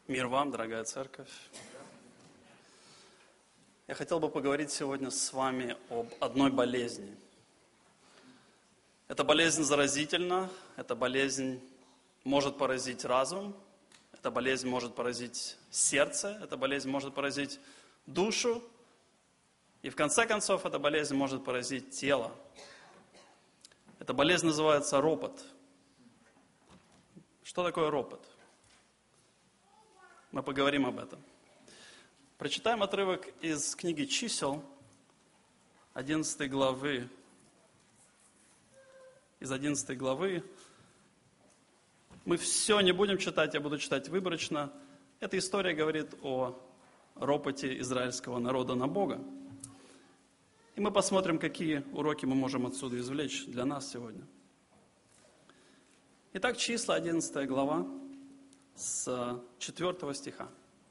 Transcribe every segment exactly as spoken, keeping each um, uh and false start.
Мир вам, дорогая церковь. Я хотел бы поговорить сегодня с вами об одной болезни. Эта болезнь заразительна, эта болезнь может поразить разум, эта болезнь может поразить сердце, эта болезнь может поразить душу, и в конце концов эта болезнь может поразить тело. Эта болезнь называется ропот. Что такое ропот? Мы поговорим об этом. Прочитаем отрывок из книги «Чисел», одиннадцатой главы. Из одиннадцатой главы. Мы все не будем читать, я буду читать выборочно. Эта история говорит о ропоте израильского народа на Бога. И мы посмотрим, какие уроки мы можем отсюда извлечь для нас сегодня. Итак, Числа, одиннадцатая глава, с четвёртого стиха.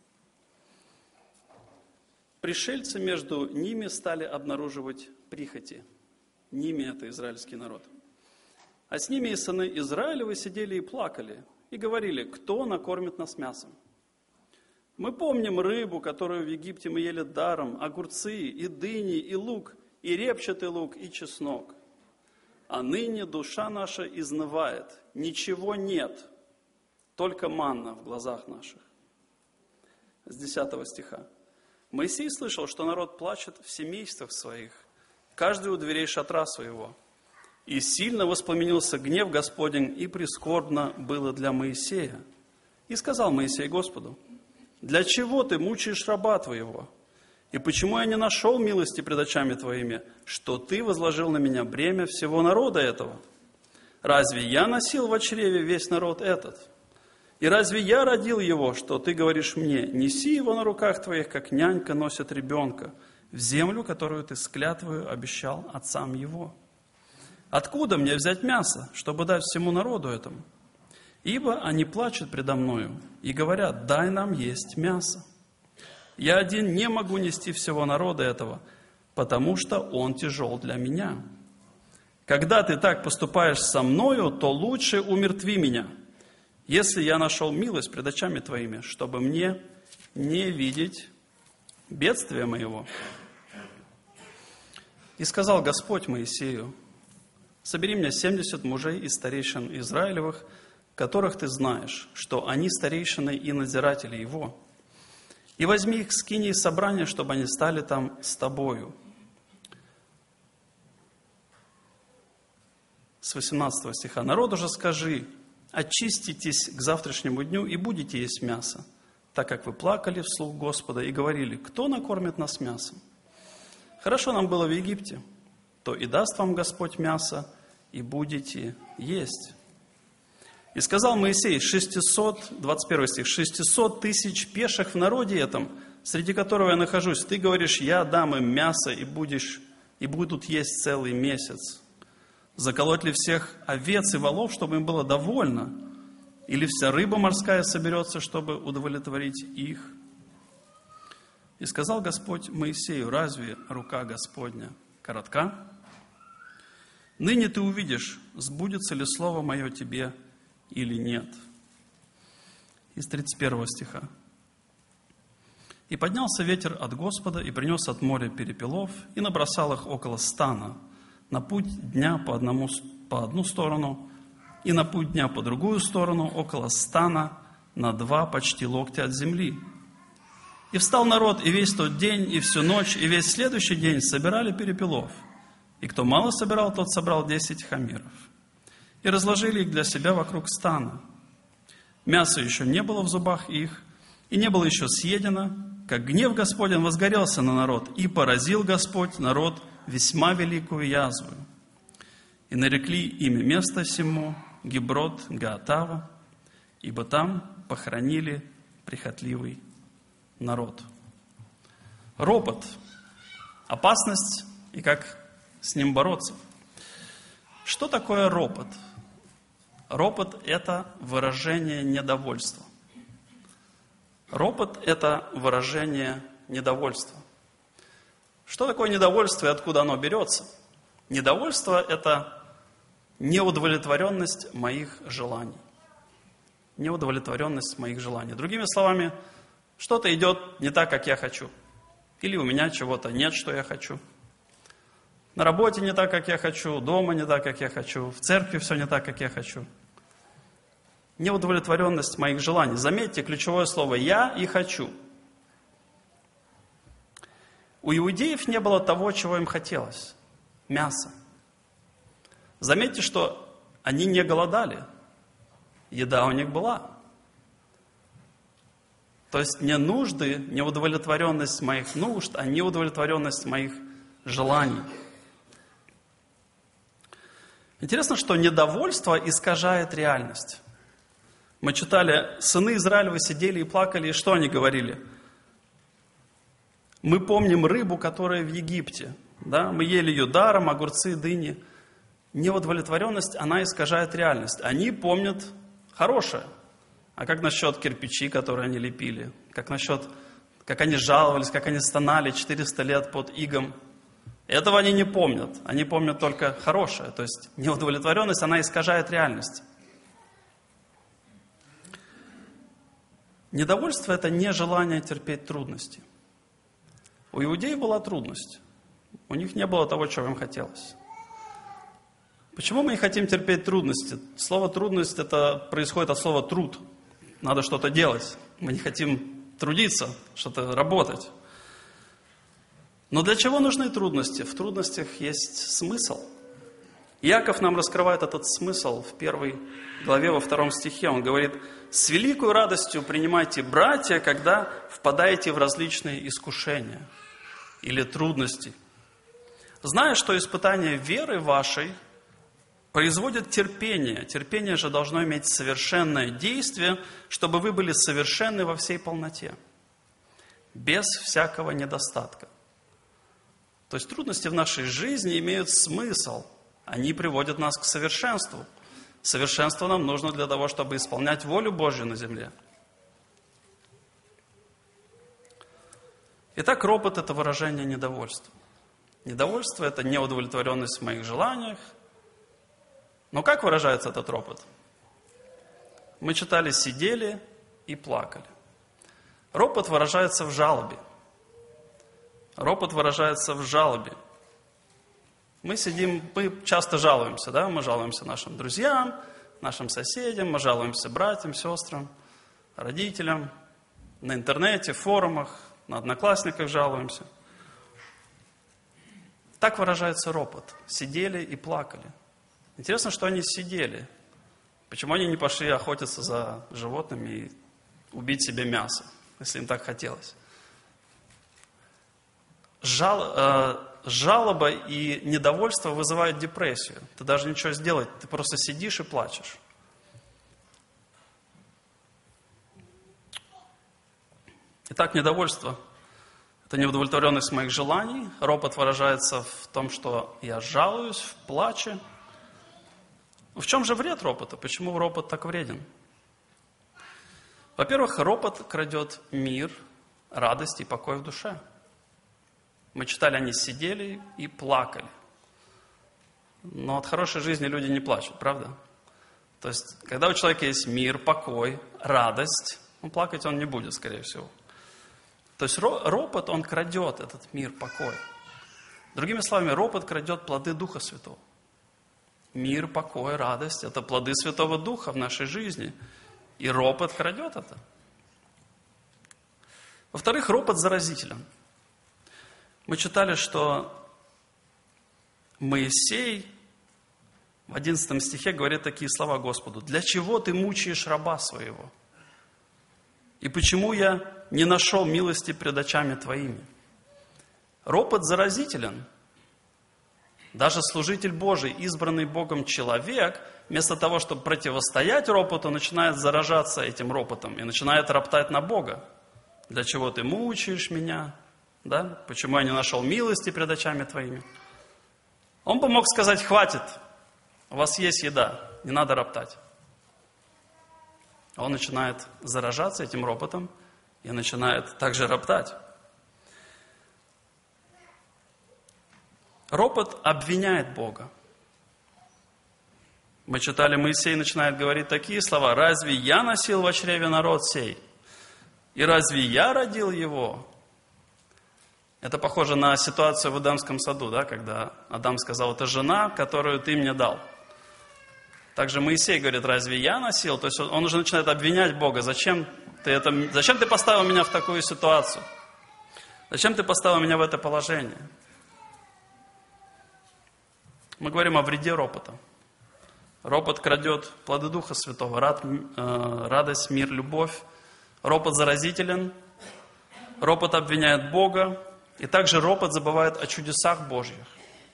«Пришельцы между ними стали обнаруживать прихоти». Ними – это израильский народ. «А с ними и сыны Израилевы сидели и плакали, и говорили: кто накормит нас мясом? Мы помним рыбу, которую в Египте мы ели даром, огурцы, и дыни, и лук, и репчатый лук, и чеснок. А ныне душа наша изнывает, ничего нет, только манна в глазах наших». С десятого стиха. «Моисей слышал, что народ плачет в семействах своих, каждый у дверей шатра своего. И сильно воспламенился гнев Господень, и прискорбно было для Моисея. И сказал Моисей Господу: для чего ты мучаешь раба твоего? И почему я не нашел милости пред очами твоими, что ты возложил на меня бремя всего народа этого? Разве я носил в чреве весь народ этот? И разве я родил его, что ты говоришь мне: неси его на руках твоих, как нянька носит ребенка, в землю, которую ты с клятвою обещал отцам его? Откуда мне взять мясо, чтобы дать всему народу этому? Ибо они плачут предо мною и говорят: дай нам есть мясо. Я один не могу нести всего народа этого, потому что он тяжел для меня. Когда ты так поступаешь со мною, то лучше умертви меня, если я нашел милость пред очами твоими, чтобы мне не видеть бедствия моего. И сказал Господь Моисею: собери мне семьдесят мужей из старейшин Израилевых, которых ты знаешь, что они старейшины и надзиратели его, и возьми их с скинии собрания, чтобы они стали там с тобою». С восемнадцатого стиха. «Народу же скажи: очиститесь к завтрашнему дню и будете есть мясо, так как вы плакали вслух Господа и говорили: кто накормит нас мясом? Хорошо нам было в Египте, то и даст вам Господь мясо, и будете есть. И сказал Моисей: шестьсот, двадцать первый стих, шестьсот тысяч пеших в народе этом, среди которого я нахожусь. Ты говоришь: я дам им мясо, и, будешь, и будут есть целый месяц. Заколоть ли всех овец и волов, чтобы им было довольно? Или вся рыба морская соберется, чтобы удовлетворить их? И сказал Господь Моисею: разве рука Господня коротка? Ныне ты увидишь, сбудется ли слово мое тебе или нет». Из тридцать первого стиха. «И поднялся ветер от Господа, и принес от моря перепелов, и набросал их около стана, на путь дня по, одному, по одну сторону, и на путь дня по другую сторону, около стана, на два почти локтя от земли. И встал народ, и весь тот день, и всю ночь, и весь следующий день собирали перепелов. И кто мало собирал, тот собрал десять хамиров. И разложили их для себя вокруг стана. Мясо еще не было в зубах их, и не было еще съедено, как гнев Господень возгорелся на народ, и поразил Господь народ весьма великую язву. И нарекли имя места сему Гиброт Гаатава, ибо там похоронили прихотливый народ». Ропот, опасность и как с ним бороться. Что такое ропот? Ропот – это выражение недовольства. Ропот – это выражение недовольства. Что такое недовольство и откуда оно берется? Недовольство – это неудовлетворенность моих желаний. неудовлетворенность моих желаний. Другими словами, что-то идет не так, как я хочу. Или у меня чего-то нет, что я хочу. На работе не так, как я хочу, дома не так, как я хочу, в церкви все не так, как я хочу. Неудовлетворенность моих желаний. Заметьте ключевое слово «я» и «хочу». У иудеев не было того, чего им хотелось – мяса. Заметьте, что они не голодали. Еда у них была. То есть не нужды, не удовлетворенность моих нужд, а неудовлетворенность моих желаний. Интересно, что недовольство искажает реальность. Мы читали, сыны Израилевы сидели и плакали, и что они говорили? Мы помним рыбу, которая в Египте. Да? Мы ели ее даром, огурцы, дыни. Неудовлетворенность, она искажает реальность. Они помнят хорошее. А как насчет кирпичи, которые они лепили? Как насчет, как они жаловались, как они стонали четыреста лет под игом? Этого они не помнят. Они помнят только хорошее. То есть неудовлетворенность, она искажает реальность. Недовольство – это не желание терпеть трудности. У иудеев была трудность. У них не было того, чего им хотелось. Почему мы не хотим терпеть трудности? Слово «трудность» это происходит от слова «труд». Надо что-то делать. Мы не хотим трудиться, что-то работать. Но для чего нужны трудности? В трудностях есть смысл. Иаков нам раскрывает этот смысл в первой главе, во втором стихе. Он говорит: «С великой радостью принимайте, братья, когда впадаете в различные искушения или трудности, зная, что испытание веры вашей производит терпение. Терпение же должно иметь совершенное действие, чтобы вы были совершенны во всей полноте, без всякого недостатка». То есть трудности в нашей жизни имеют смысл. Они приводят нас к совершенству. Совершенство нам нужно для того, чтобы исполнять волю Божью на земле. Итак, ропот – это выражение недовольства. Недовольство – это неудовлетворенность в моих желаниях. Но как выражается этот ропот? Мы читали «сидели и плакали». Ропот выражается в жалобе. Ропот выражается в жалобе. Мы сидим, мы часто жалуемся, да? Мы жалуемся нашим друзьям, нашим соседям, мы жалуемся братьям, сестрам, родителям, на интернете, в форумах, на одноклассниках жалуемся. Так выражается ропот. Сидели и плакали. Интересно, что они сидели. Почему они не пошли охотиться за животными и убить себе мясо, если им так хотелось? Жал, э, жалоба и недовольство вызывают депрессию. Ты даже ничего сделать, ты просто сидишь и плачешь. Итак, недовольство – это неудовлетворенность моих желаний. Ропот выражается в том, что я жалуюсь, в плаче. В чем же вред ропота? Почему ропот так вреден? Во-первых, ропот крадет мир, радость и покой в душе. Мы читали, они сидели и плакали. Но от хорошей жизни люди не плачут, правда? То есть, когда у человека есть мир, покой, радость, ну, плакать он не будет, скорее всего. То есть, ропот, он крадет этот мир, покой. Другими словами, ропот крадет плоды Духа Святого. Мир, покой, радость – это плоды Святого Духа в нашей жизни. И ропот крадет это. Во-вторых, ропот заразителен. Мы читали, что Моисей в одиннадцатом стихе говорит такие слова Господу: «Для чего ты мучаешь раба своего? И почему я не нашел милости пред очами твоими?» Ропот заразителен. Даже служитель Божий, избранный Богом человек, вместо того, чтобы противостоять ропоту, начинает заражаться этим ропотом и начинает роптать на Бога. «Для чего ты мучаешь меня? Да? Почему я не нашел милости пред очами твоими?» Он бы мог сказать: «Хватит, у вас есть еда, не надо роптать». Он начинает заражаться этим ропотом и начинает также роптать. Ропот обвиняет Бога. Мы читали, Моисей начинает говорить такие слова: «Разве я носил во чреве народ сей? И разве я родил его?» Это похоже на ситуацию в Эдемском саду, да, когда Адам сказал: «Это жена, которую ты мне дал». Также Моисей говорит: «Разве я носил?» То есть он уже начинает обвинять Бога. Зачем ты, это, зачем ты поставил меня в такую ситуацию? Зачем ты поставил меня в это положение? Мы говорим о вреде ропота. Ропот крадет плоды Духа Святого, рад, э, радость, мир, любовь. Ропот заразителен. Ропот обвиняет Бога. И также ропот забывает о чудесах Божьих.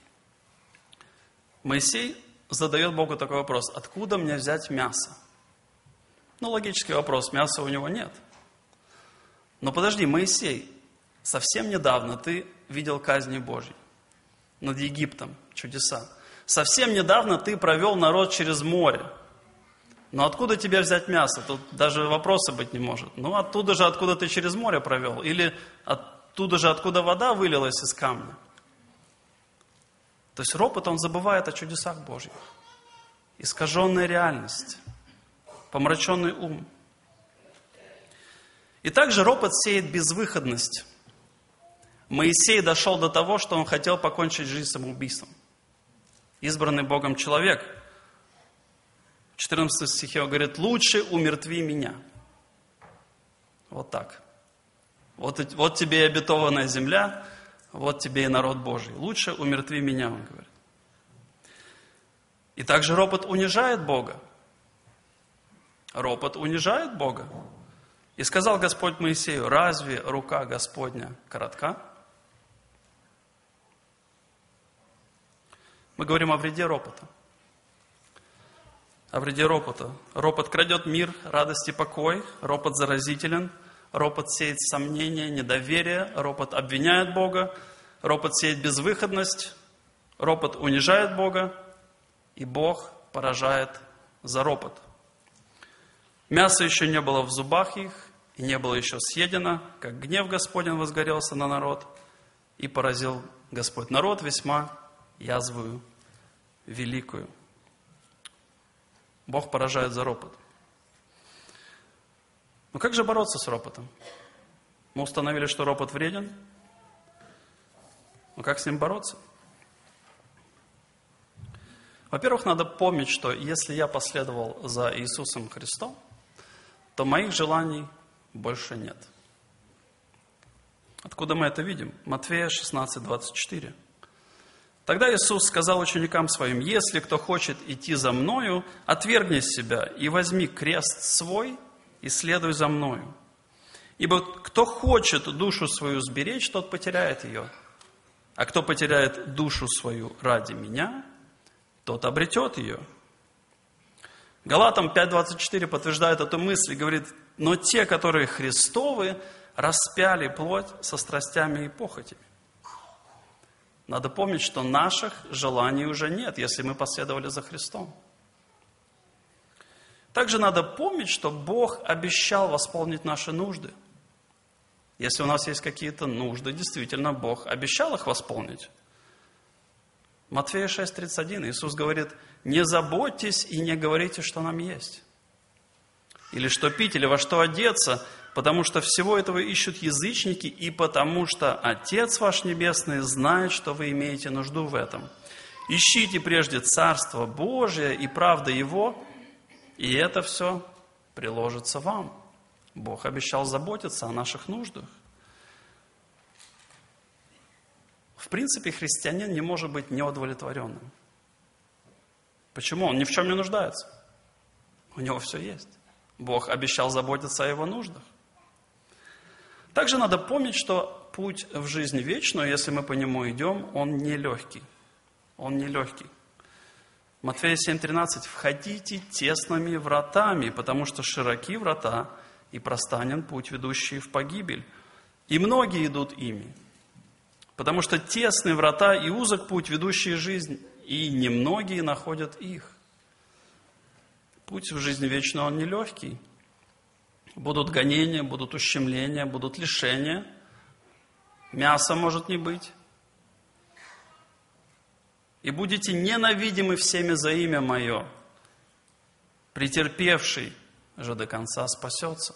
Моисей задает Богу такой вопрос: откуда мне взять мясо? Ну, логический вопрос, мяса у него нет. Но подожди, Моисей, совсем недавно ты видел казни Божьи над Египтом, чудеса. Совсем недавно ты провел народ через море. Но откуда тебе взять мясо? Тут даже вопроса быть не может. Ну, оттуда же, откуда ты через море провел. Или оттуда же, откуда вода вылилась из камня. То есть ропот, он забывает о чудесах Божьих. Искаженная реальность. Помраченный ум. И также ропот сеет безвыходность. Моисей дошел до того, что он хотел покончить жизнь самоубийством. Избранный Богом человек. В четырнадцатом стихе он говорит: «Лучше умертви меня». Вот так. Вот, вот тебе и обетованная земля, вот тебе и народ Божий. Лучше умертви меня, он говорит. И также ропот унижает Бога. Ропот унижает Бога. И сказал Господь Моисею: разве рука Господня коротка? Мы говорим о вреде ропота. О вреде ропота. Ропот крадет мир, радость и покой. Ропот заразителен. Ропот сеет сомнения, недоверие. Ропот обвиняет Бога. Ропот сеет безвыходность. Ропот унижает Бога. И Бог поражает за ропот. Мясо еще не было в зубах их, и не было еще съедено, как гнев Господень возгорелся на народ, и поразил Господь народ весьма язвою великую. Бог поражает за ропот. Но как же бороться с ропотом? Мы установили, что ропот вреден. Но как с ним бороться? Во-первых, надо помнить, что если я последовал за Иисусом Христом, то моих желаний больше нет. Откуда мы это видим? Матфея шестнадцать, двадцать четыре. Тогда Иисус сказал ученикам своим: «Если кто хочет идти за Мною, отвергни себя и возьми крест свой и следуй за Мною. Ибо кто хочет душу свою сберечь, тот потеряет ее. А кто потеряет душу свою ради Меня, тот обретет ее». Галатам пять, двадцать четыре подтверждает эту мысль и говорит: «Но те, которые Христовы, распяли плоть со страстями и похотями». Надо помнить, что наших желаний уже нет, если мы последовали за Христом. Также надо помнить, что Бог обещал восполнить наши нужды. Если у нас есть какие-то нужды, действительно, Бог обещал их восполнить. Матфея шесть, тридцать один, Иисус говорит: «Не заботьтесь и не говорите, что нам есть, или что пить, или во что одеться, потому что всего этого ищут язычники, и потому что Отец ваш Небесный знает, что вы имеете нужду в этом. Ищите прежде Царство Божие и правда Его, и это все приложится вам». Бог обещал заботиться о наших нуждах. В принципе, христианин не может быть неудовлетворенным. Почему? Он ни в чем не нуждается. У него все есть. Бог обещал заботиться о его нуждах. Также надо помнить, что путь в жизнь вечную, если мы по нему идем, он нелегкий. Он нелегкий. Матфея семь, тринадцать. «Входите тесными вратами, потому что широки врата, и простанен путь, ведущий в погибель, и многие идут ими. Потому что тесны врата и узок путь, ведущий в жизнь, и немногие находят их». Путь в жизнь вечную, он нелегкий. Будут гонения, будут ущемления, будут лишения. Мяса может не быть. И будете ненавидимы всеми за имя Мое. Претерпевший же до конца спасется.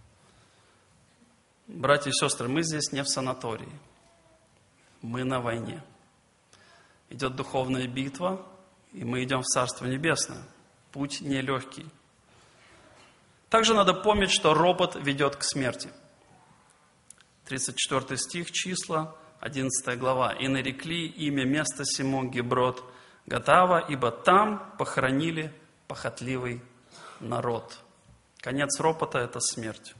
Братья и сестры, мы здесь не в санатории. Мы на войне. Идет духовная битва, и мы идем в Царство Небесное. Путь нелегкий. Также надо помнить, что ропот ведет к смерти. тридцать четвёртый стих, числа, одиннадцатая глава. «И нарекли имя места сему Геброт Гатава, ибо там похоронили похотливый народ». Конец ропота – это смерть.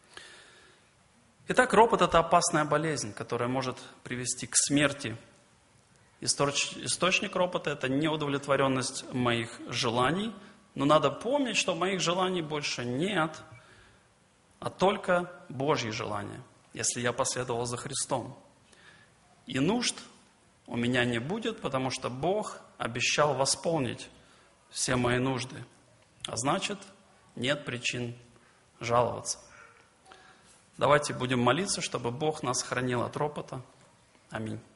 Итак, ропот – это опасная болезнь, которая может привести к смерти. Источник ропота – это неудовлетворенность моих желаний, но надо помнить, что моих желаний больше нет, а только Божьи желания, если я последовал за Христом. И нужд у меня не будет, потому что Бог обещал восполнить все мои нужды. А значит, нет причин жаловаться. Давайте будем молиться, чтобы Бог нас хранил от ропота. Аминь.